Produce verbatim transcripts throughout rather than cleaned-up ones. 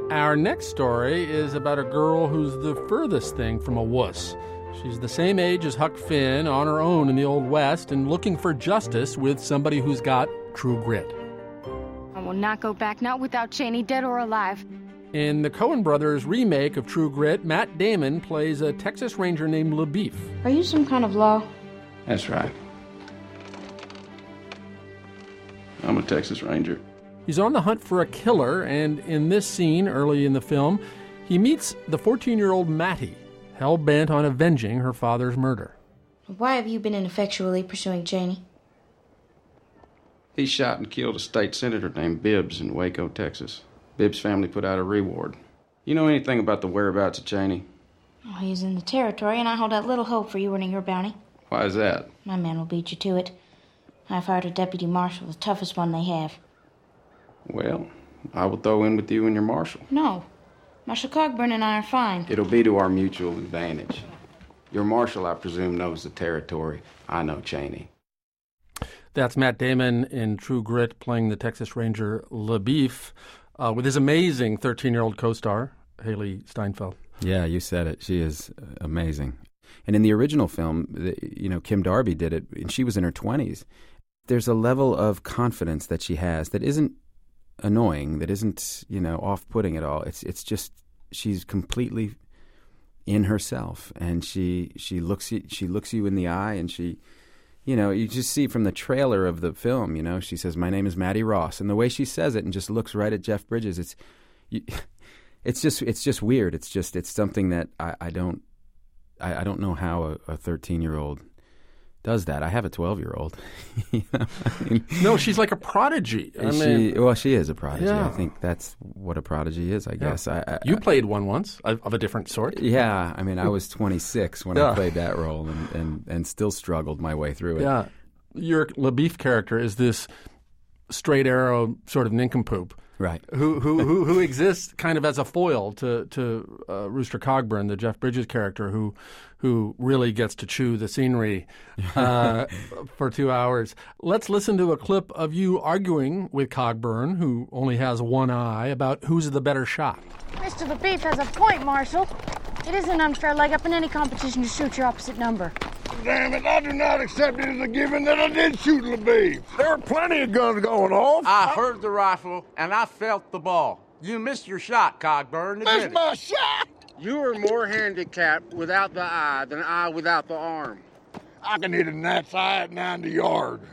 Our next story is about a girl who's the furthest thing from a wuss. She's the same age as Huck Finn, on her own in the Old West, and looking for justice with somebody who's got true grit. I will not go back, not without Cheney, dead or alive. In the Coen brothers' remake of True Grit, Matt Damon plays a Texas Ranger named LaBeef. Are you some kind of law? That's right. I'm a Texas Ranger. He's on the hunt for a killer, and in this scene early in the film, he meets the fourteen-year-old Mattie, hell-bent on avenging her father's murder. Why have you been ineffectually pursuing Cheney? He shot and killed a state senator named Bibbs in Waco, Texas. Bibbs' family put out a reward. You know anything about the whereabouts of Cheney? Oh, he's in the territory, and I hold out little hope for you earning your bounty. Why is that? My man will beat you to it. I've hired a deputy marshal, the toughest one they have. Well, I will throw in with you and your marshal. No. Marshal Cogburn and I are fine. It'll be to our mutual advantage. Your marshal, I presume, knows the territory. I know Cheney. That's Matt Damon in True Grit playing the Texas Ranger LaBeef uh, with his amazing thirteen-year-old co-star, Haley Steinfeld. Yeah, you said it. She is amazing. And in the original film, the, you know, Kim Darby did it, and she was in her twenties. There's a level of confidence that she has that isn't annoying, that isn't, you know, off-putting at all. It's it's just she's completely in herself, and she she looks you, she looks you in the eye, and she, you know, you just see from the trailer of the film, you know, she says, "My name is Mattie Ross," and the way she says it and just looks right at Jeff Bridges, it's you, it's just it's just weird. It's just it's something that I, I don't I, I don't know how a thirteen-year-old does that. I have a twelve-year-old. You know? I mean, no, she's like a prodigy. I she, mean, well, she is a prodigy. Yeah. I think that's what a prodigy is, I yeah. guess. I, I, you played one once, of a different sort. Yeah. I mean, I was twenty-six when yeah. I played that role and, and, and still struggled my way through it. Yeah. Your LaBeef character is this straight arrow sort of nincompoop. Right. Who who who who exists kind of as a foil to to uh, Rooster Cogburn, the Jeff Bridges character, who who really gets to chew the scenery uh, for two hours. Let's listen to a clip of you arguing with Cogburn, who only has one eye, about who's the better shot. Mister LaBeef has a point, Marshal. It is an unfair leg up in any competition to shoot your opposite number. Damn it, I do not accept it as a given that I did shoot LaBeef. There are plenty of guns going off. I heard the rifle, and I felt the ball. You missed your shot, Cogburn. Missed my shot? You are more handicapped without the eye than I without the arm. I can hit a gnat's eye at ninety yards.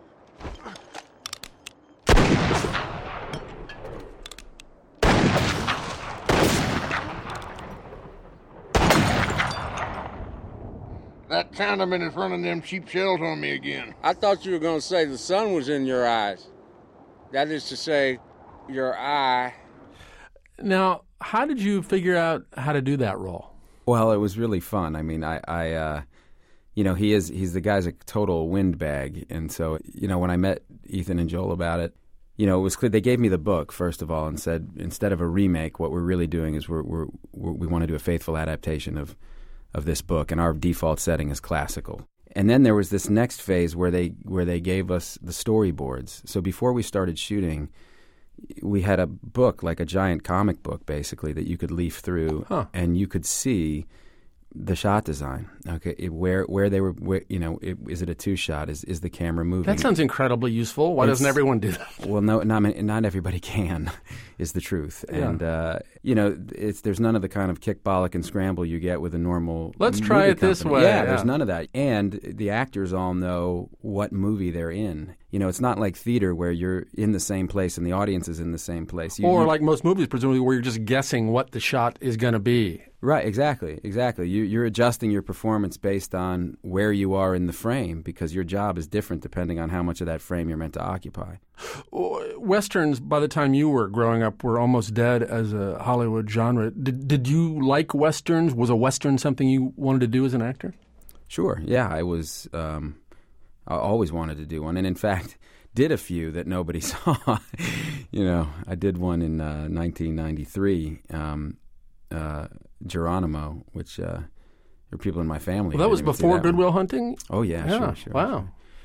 That Chinaman is running them cheap shells on me again. I thought you were going to say the sun was in your eyes. That is to say, your eye. Now, how did you figure out how to do that role? Well, it was really fun. I mean, I, I uh, you know, he is he's the guy's a total windbag, and so you know, when I met Ethan and Joel about it, you know, it was clear they gave me the book first of all and said instead of a remake, what we're really doing is we're, we're, we're we want to do a faithful adaptation of. of this book, and our default setting is classical. And then there was this next phase where they where they gave us the storyboards. So before we started shooting, we had a book, like a giant comic book, basically, that you could leaf through, huh. and you could see the shot design. Okay, it, where where they were, where, you know, it, is it a two shot? Is is the camera moving? That sounds incredibly useful. Why It's, doesn't everyone do that? Well, no, not not everybody can, is the truth. Yeah. And uh, you know, it's there's none of the kind of kick, bollock, and scramble you get with a normal. Let's try movie it this company. way. Yeah, Yeah. there's none of that, and the actors all know what movie they're in. You know, it's not like theater where you're in the same place and the audience is in the same place. You, or you, like most movies, presumably, where you're just guessing what the shot is going to be. Right, exactly, exactly. You, you're adjusting your performance based on where you are in the frame because your job is different depending on how much of that frame you're meant to occupy. Westerns, by the time you were growing up, were almost dead as a Hollywood genre. Did, did you like Westerns? Was a Western something you wanted to do as an actor? Sure, yeah. I was. Um, I always wanted to do one, and in fact, did a few that nobody saw. You know, I did one in uh, nineteen ninety-three. Um, uh, Geronimo, which uh, there were people in my family. Well, that was didn't even see before that Good one. Will Hunting? Oh, yeah, Yeah, sure, sure. wow. Sure.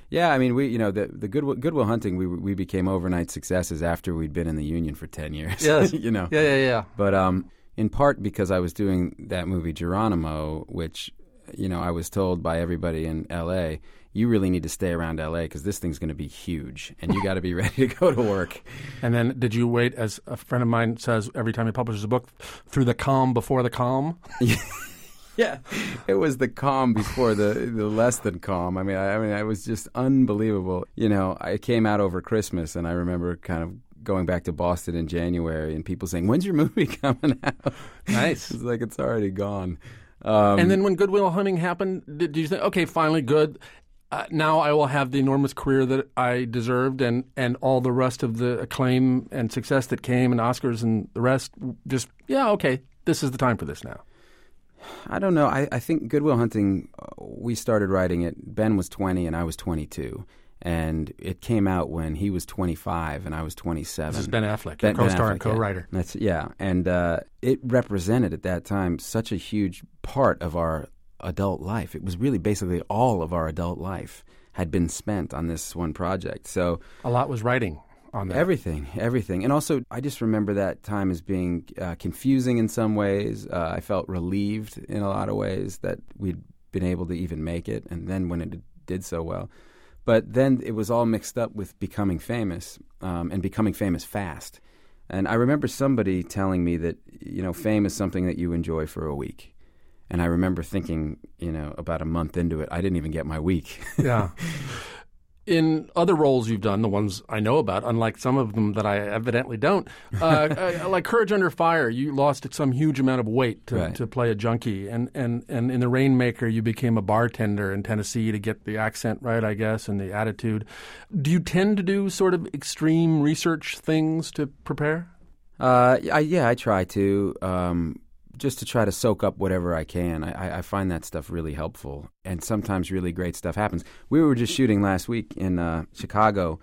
Yeah, I mean, we you know the the Goodwill, Goodwill Hunting, we we became overnight successes after we'd been in the union for ten years. Yes. you know. Yeah, yeah, yeah. But um, in part because I was doing that movie Geronimo, which you know I was told by everybody in L A, you really need to stay around L A because this thing's going to be huge, and you got to be ready to go to work. And then did you wait, as a friend of mine says every time he publishes a book, through the calm before the calm? Yeah, it was the calm before the, the less than calm. I mean, I, I mean, it was just unbelievable. You know, I came out over Christmas, and I remember kind of going back to Boston in January, and people saying, "When's your movie coming out?" Nice. It's like it's already gone. Um, and then when Goodwill Hunting happened, did, did you think, okay, finally, good. Uh, now I will have the enormous career that I deserved, and, and all the rest of the acclaim and success that came, and Oscars and the rest. Just yeah, okay, this is the time for this now. I don't know. I, I think Goodwill Hunting, uh, we started writing it. Ben was twenty and I was twenty-two. And it came out when he was twenty-five and I was twenty-seven. This is Ben Affleck, Ben, your co-star Ben Affleck, and co-writer. Yeah. That's, yeah. And uh, it represented at that time such a huge part of our adult life. It was really basically all of our adult life had been spent on this one project. So a lot was writing on that. Everything, everything. And also, I just remember that time as being uh, confusing in some ways. Uh, I felt relieved in a lot of ways that we'd been able to even make it, and then when it did so well. But then it was all mixed up with becoming famous, um, and becoming famous fast. And I remember somebody telling me that, you know, fame is something that you enjoy for a week. And I remember thinking, you know, about a month into it, I didn't even get my week. Yeah. In other roles you've done, the ones I know about, unlike some of them that I evidently don't, uh, uh, like Courage Under Fire, you lost some huge amount of weight to, right. to play a junkie. And, and, and in The Rainmaker, you became a bartender in Tennessee to get the accent right, I guess, and the attitude. Do you tend to do sort of extreme research things to prepare? Uh, I, yeah, I try to. Um, just to try to soak up whatever I can. I, I find that stuff really helpful, and sometimes really great stuff happens. We were just shooting last week in uh, Chicago,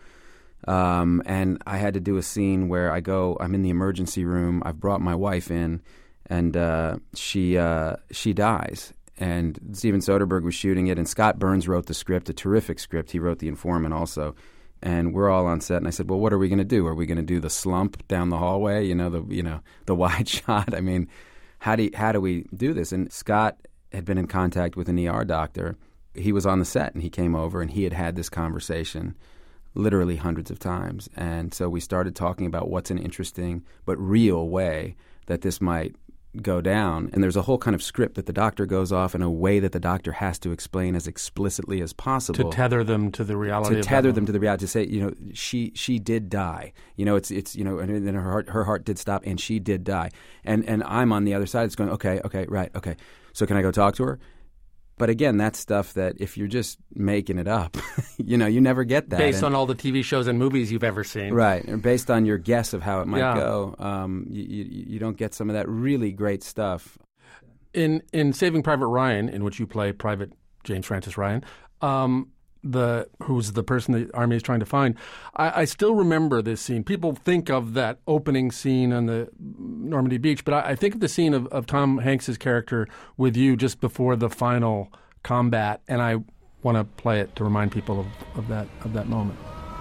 um, and I had to do a scene where I go, I'm in the emergency room, I've brought my wife in, and uh, she uh, she dies. And Steven Soderbergh was shooting it, and Scott Burns wrote the script, a terrific script. He wrote The Informant also. And we're all on set, and I said, well, what are we going to do? Are we going to do the slump down the hallway, you know, the you know the wide shot? I mean... How do you, how do we do this? And Scott had been in contact with an E R doctor. He was on the set, and he came over, and he had had this conversation literally hundreds of times. And so we started talking about what's an interesting but real way that this might go down. And there's a whole kind of script that the doctor goes off in a way that the doctor has to explain as explicitly as possible. To tether them to the reality. To of tether that them to the reality. To say, you know, she she did die. You know, it's it's you know, and then her heart her heart did stop, and she did die. And and I'm on the other side. It's going, okay, okay, right, okay. So can I go talk to her? But again, that's stuff that if you're just making it up, you know, you never get that. Based and, on all the T V shows and movies you've ever seen. Right. And based on your guess of how it might yeah. go, um, you, you, you don't get some of that really great stuff. In in Saving Private Ryan, in which you play Private James Francis Ryan, um, the who's the person the Army is trying to find, I, I still remember this scene. People think of that opening scene on the Normandy beach, but I, I think of the scene of, of Tom Hanks's character with you just before the final combat, and I want to play it to remind people of, of that of that moment.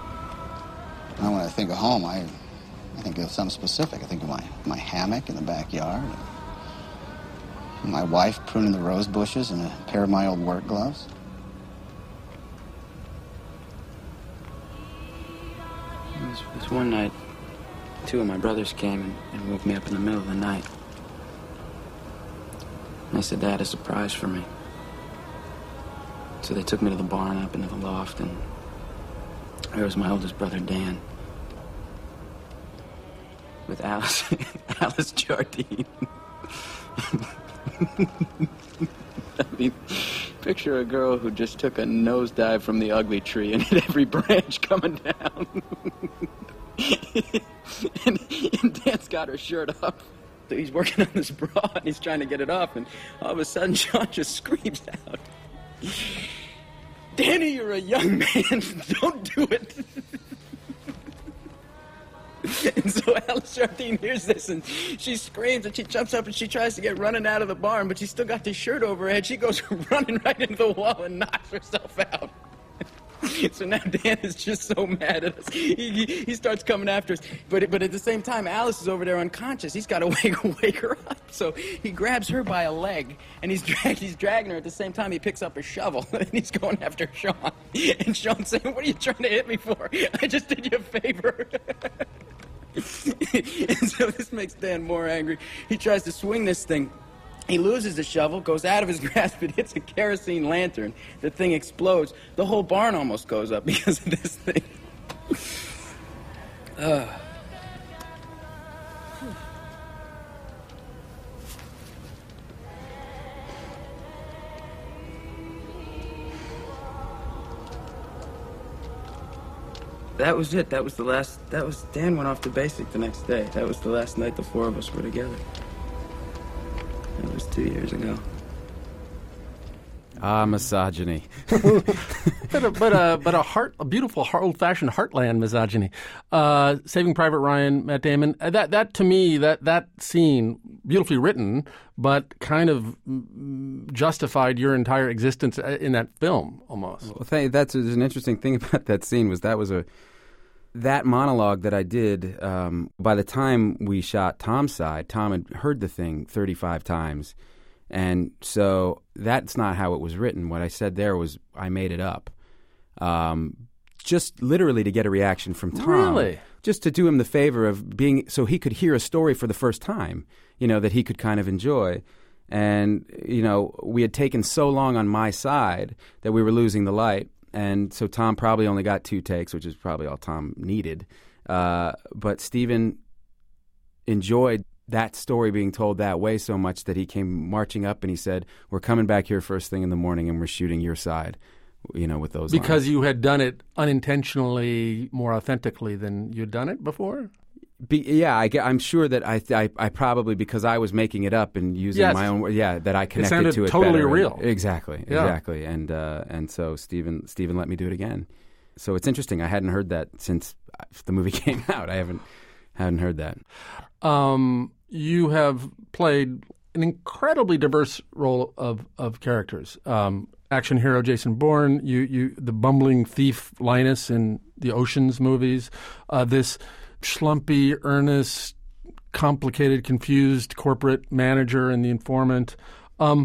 Now, when I think of home, I I think of something specific. I think of my, my hammock in the backyard, my wife pruning the rose bushes, and a pair of my old work gloves. It was, it was one night, two of my brothers came and, and woke me up in the middle of the night. And they said they had a surprise for me. So they took me to the barn up into the loft, and there was my oldest brother, Dan, with Alice, Alice Jardine. I mean, picture a girl who just took a nosedive from the ugly tree and hit every branch coming down. and, and Dan's got her shirt up. So he's working on this bra and he's trying to get it off, and all of a sudden John just screams out, "Danny, you're a young man. Don't do it." And so Alice Jardine hears this, and she screams, and she jumps up, and she tries to get running out of the barn, but she's still got this shirt over her head. She goes running right into the wall and knocks herself out. So now Dan is just so mad at us. He, he, he starts coming after us. But but at the same time, Alice is over there unconscious. He's got to wake, wake her up. So he grabs her by a leg, and he's, drag, he's dragging her. At the same time, he picks up a shovel, and he's going after Sean. And Sean's saying, what are you trying to hit me for? I just did you a favor. And so this makes Dan more angry. He tries to swing this thing. He loses the shovel, goes out of his grasp, it hits a kerosene lantern. The thing explodes. The whole barn almost goes up because of this thing. uh. That was it. That was the last... That was... Dan went off to basic the next day. That was the last night the four of us were together. That was two years ago. Ah, misogyny. but a, but a, but a heart, a beautiful, old-fashioned heartland misogyny. Uh, Saving Private Ryan, Matt Damon. Uh, that that to me, that that scene, beautifully written, but kind of justified your entire existence in that film almost. Well, thank, that's there's an interesting thing about that scene was that was a that monologue that I did. Um, by the time we shot Tom's side, Tom had heard the thing thirty-five times. And so that's not how it was written. What I said there was I made it up. Um, just literally to get a reaction from Tom. Really? Just to do him the favor of being, so he could hear a story for the first time, you know, that he could kind of enjoy. And, you know, we had taken so long on my side that we were losing the light. And so Tom probably only got two takes, which is probably all Tom needed. Uh, but Stephen enjoyed that story being told that way so much that he came marching up and he said, we're coming back here first thing in the morning and we're shooting your side, you know, with those Because lines. you had done it unintentionally more authentically than you'd done it before? Be, yeah, I, I'm sure that I, I I probably, because I was making it up and using yes. my own, yeah, that I connected it sounded to it totally better. real. Exactly, yeah. exactly. And uh, and so Stephen, Stephen let me do it again. So it's interesting. I hadn't heard that since the movie came out. I haven't, hadn't heard that. Um... You have played an incredibly diverse role of, of characters. Um, action hero Jason Bourne, you, you, the bumbling thief Linus in the Ocean's movies, uh, this schlumpy, earnest, complicated, confused corporate manager in The Informant. Um,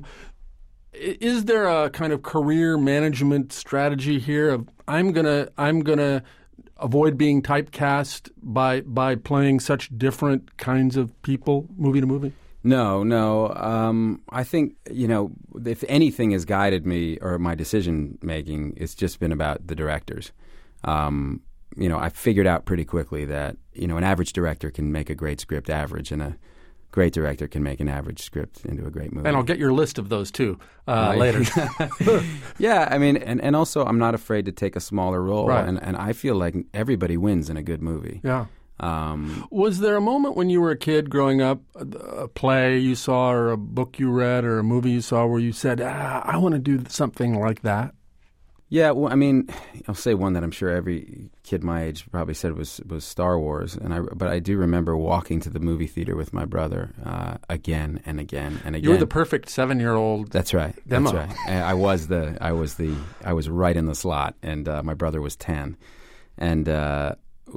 is there a kind of career management strategy here of I'm gonna I'm gonna avoid being typecast by by playing such different kinds of people, movie to movie? No, no. Um, I think, you know, if anything has guided me or my decision making, it's just been about the directors. Um, you know, I figured out pretty quickly that, you know, an average director can make a great script average, and a great director can make an average script into a great movie. And I'll get your list of those too uh, right. later. Yeah, I mean, and, and also I'm not afraid to take a smaller role, right. and, and I feel like everybody wins in a good movie. Yeah. Um, Was there a moment when you were a kid growing up, a play you saw or a book you read or a movie you saw where you said, ah, I want to do something like that? Yeah, well, I mean, I'll say one that I'm sure every kid my age probably said was was Star Wars, and I but I do remember walking to the movie theater with my brother uh, again and again and again. You were the perfect seven-year-old. That's right. Demo. That's right. I was the I was the I was right in the slot, and uh, my brother was ten, and uh,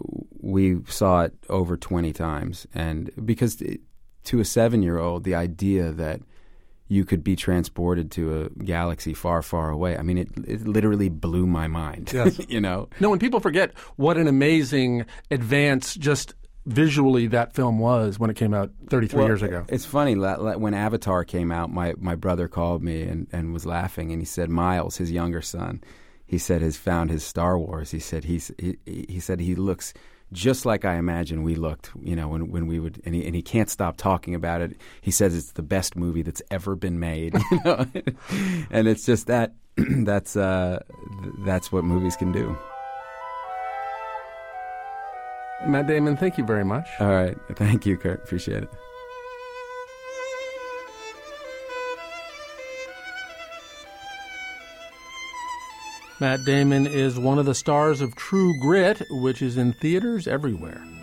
we saw it over twenty times, and because it, to a seven-year-old, the idea that you could be transported to a galaxy far, far away. I mean, it it literally blew my mind. Yes. You know? No, when people forget what an amazing advance just visually that film was when it came out thirty-three well, years ago. It's funny, when Avatar came out, my, my brother called me and, and was laughing, and he said Miles, his younger son, he said has found his Star Wars. He said he's he, he said he looks just like I imagine we looked, you know, when when we would, and he, and he can't stop talking about it. He says it's the best movie that's ever been made, you know? And it's just that that's uh, that's what movies can do. Matt Damon, thank you very much. All right, thank you, Kurt. Appreciate it. Matt Damon is one of the stars of True Grit, which is in theaters everywhere.